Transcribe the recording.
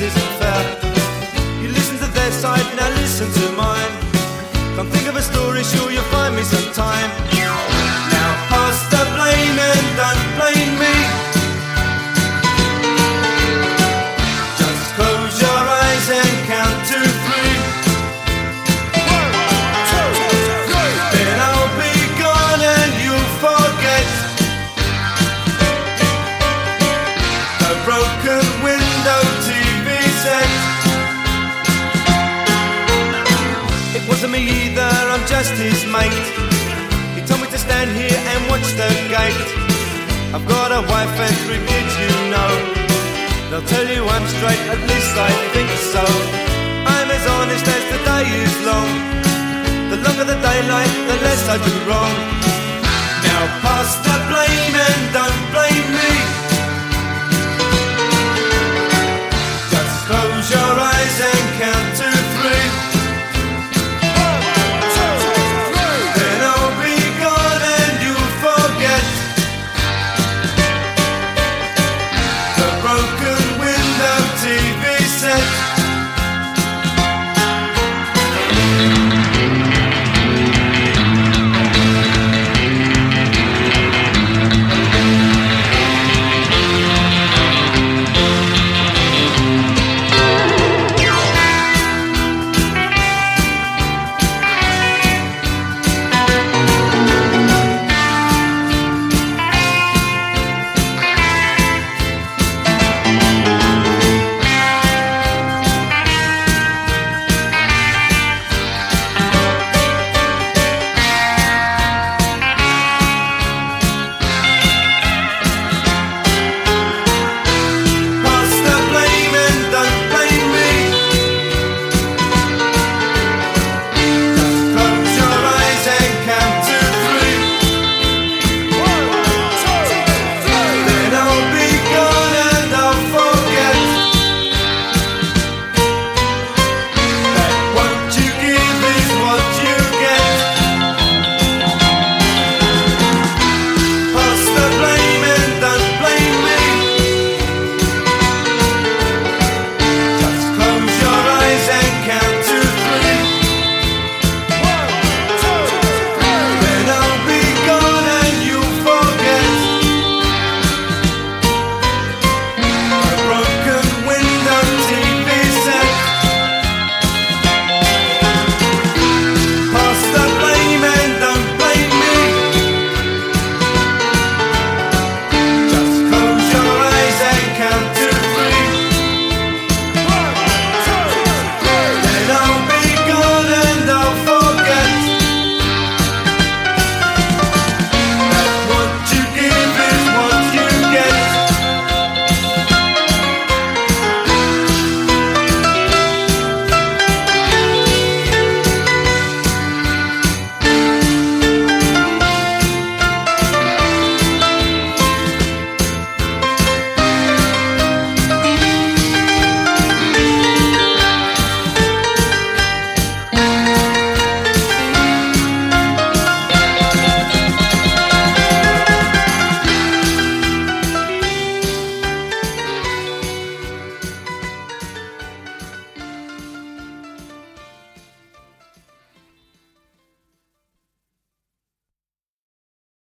isn't fair. You listen to their side, now listen to mine. Can't think of a story, sure you'll find me sometime. Now pass the blame and don't blame me. Just close your eyes and count to 3. Then I'll be gone and you'll forget the broken window TV set. It wasn't me either, I'm just his mate. He told me to stand here and watch the gate. I've got a wife and 3 kids, you know. They'll tell you I'm straight, at least I think so. I'm as honest as the day is long. The longer the daylight, the less I do wrong. Now pass the blame and don't